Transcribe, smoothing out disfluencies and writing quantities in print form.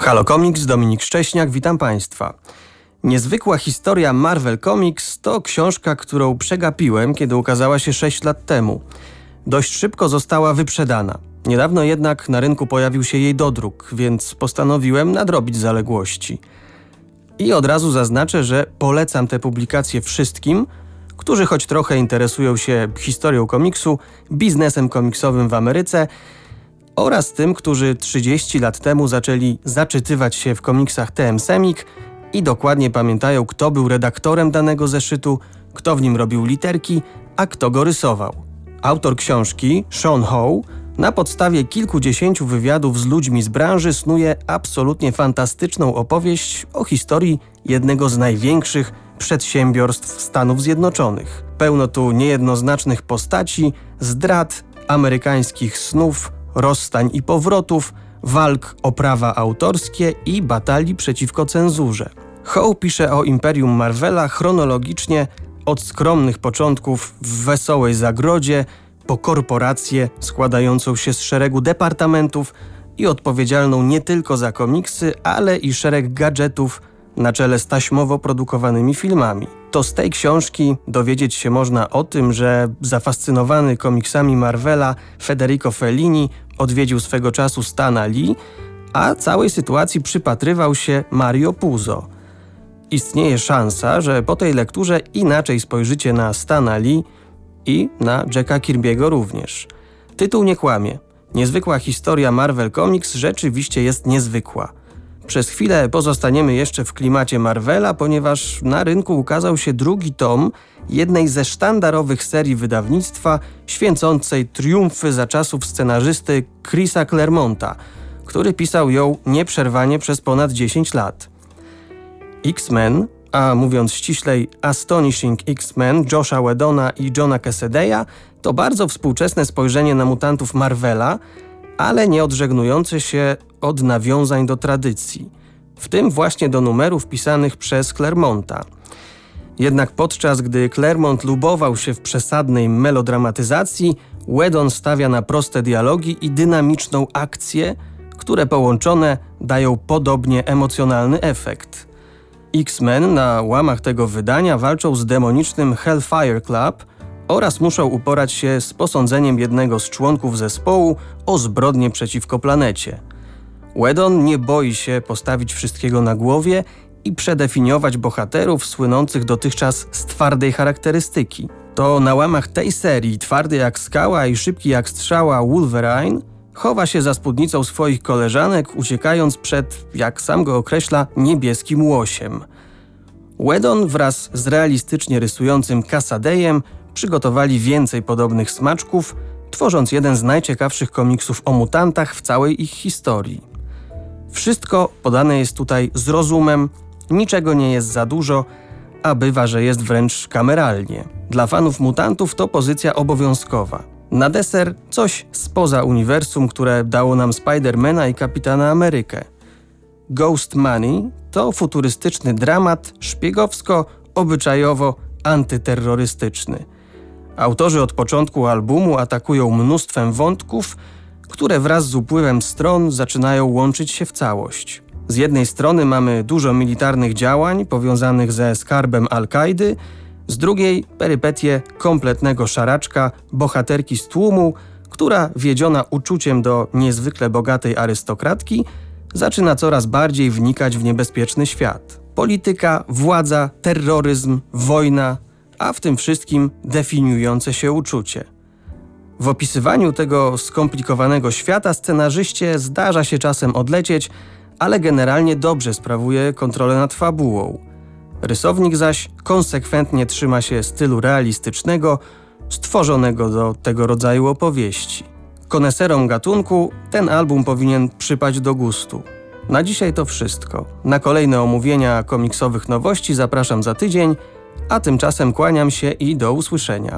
Halo Comics, Dominik Szcześniak, witam Państwa. Niezwykła historia Marvel Comics to książka, którą przegapiłem, kiedy ukazała się 6 lat temu. Dość szybko została wyprzedana. Niedawno jednak na rynku pojawił się jej dodruk, więc postanowiłem nadrobić zaległości. I od razu zaznaczę, że polecam tę publikację wszystkim, którzy choć trochę interesują się historią komiksu, biznesem komiksowym w Ameryce oraz tym, którzy 30 lat temu zaczęli zaczytywać się w komiksach TM Semik i dokładnie pamiętają, kto był redaktorem danego zeszytu, kto w nim robił literki, a kto go rysował. Autor książki, Sean Howe, na podstawie kilkudziesięciu wywiadów z ludźmi z branży snuje absolutnie fantastyczną opowieść o historii jednego z największych przedsiębiorstw Stanów Zjednoczonych. Pełno tu niejednoznacznych postaci, zdrad, amerykańskich snów, rozstań i powrotów, walk o prawa autorskie i batalii przeciwko cenzurze. Howe pisze o imperium Marvela chronologicznie od skromnych początków w wesołej zagrodzie po korporację składającą się z szeregu departamentów i odpowiedzialną nie tylko za komiksy, ale i szereg gadżetów na czele z taśmowo produkowanymi filmami. To z tej książki dowiedzieć się można o tym, że zafascynowany komiksami Marvela Federico Fellini odwiedził swego czasu Stana Lee, a całej sytuacji przypatrywał się Mario Puzo. Istnieje szansa, że po tej lekturze inaczej spojrzycie na Stana Lee i na Jacka Kirby'ego również. Tytuł nie kłamie. Niezwykła historia Marvel Comics rzeczywiście jest niezwykła. Przez chwilę pozostaniemy jeszcze w klimacie Marvela, ponieważ na rynku ukazał się drugi tom jednej ze sztandarowych serii wydawnictwa święcącej triumfy za czasów scenarzysty Chrisa Claremonta, który pisał ją nieprzerwanie przez ponad 10 lat. X-Men, a mówiąc ściślej Astonishing X-Men Josha Whedona i Johna Cassadeya, to bardzo współczesne spojrzenie na mutantów Marvela, ale nie odżegnujące się od nawiązań do tradycji, w tym właśnie do numerów pisanych przez Claremonta. Jednak podczas gdy Claremont lubował się w przesadnej melodramatyzacji, Whedon stawia na proste dialogi i dynamiczną akcję, które połączone dają podobnie emocjonalny efekt. X-Men na łamach tego wydania walczą z demonicznym Hellfire Club oraz muszą uporać się z posądzeniem jednego z członków zespołu o zbrodnię przeciwko planecie. Whedon nie boi się postawić wszystkiego na głowie i przedefiniować bohaterów słynących dotychczas z twardej charakterystyki. To na łamach tej serii twardy jak skała i szybki jak strzała Wolverine chowa się za spódnicą swoich koleżanek, uciekając przed, jak sam go określa, niebieskim łosiem. Whedon wraz z realistycznie rysującym Cassadeyem przygotowali więcej podobnych smaczków, tworząc jeden z najciekawszych komiksów o mutantach w całej ich historii. Wszystko podane jest tutaj z rozumem, niczego nie jest za dużo, a bywa, że jest wręcz kameralnie. Dla fanów mutantów to pozycja obowiązkowa. Na deser coś spoza uniwersum, które dało nam Spidermana i Kapitana Amerykę. Ghost Money to futurystyczny dramat szpiegowsko-obyczajowo-antyterrorystyczny. Autorzy od początku albumu atakują mnóstwem wątków, które wraz z upływem stron zaczynają łączyć się w całość. Z jednej strony mamy dużo militarnych działań powiązanych ze skarbem Al-Kaidy, z drugiej perypetie kompletnego szaraczka, bohaterki z tłumu, która wiedziona uczuciem do niezwykle bogatej arystokratki zaczyna coraz bardziej wnikać w niebezpieczny świat. Polityka, władza, terroryzm, wojna, a w tym wszystkim definiujące się uczucie. W opisywaniu tego skomplikowanego świata scenarzyście zdarza się czasem odlecieć, ale generalnie dobrze sprawuje kontrolę nad fabułą. Rysownik zaś konsekwentnie trzyma się stylu realistycznego, stworzonego do tego rodzaju opowieści. Koneserom gatunku ten album powinien przypaść do gustu. Na dzisiaj to wszystko. Na kolejne omówienia komiksowych nowości zapraszam za tydzień, a tymczasem kłaniam się i do usłyszenia.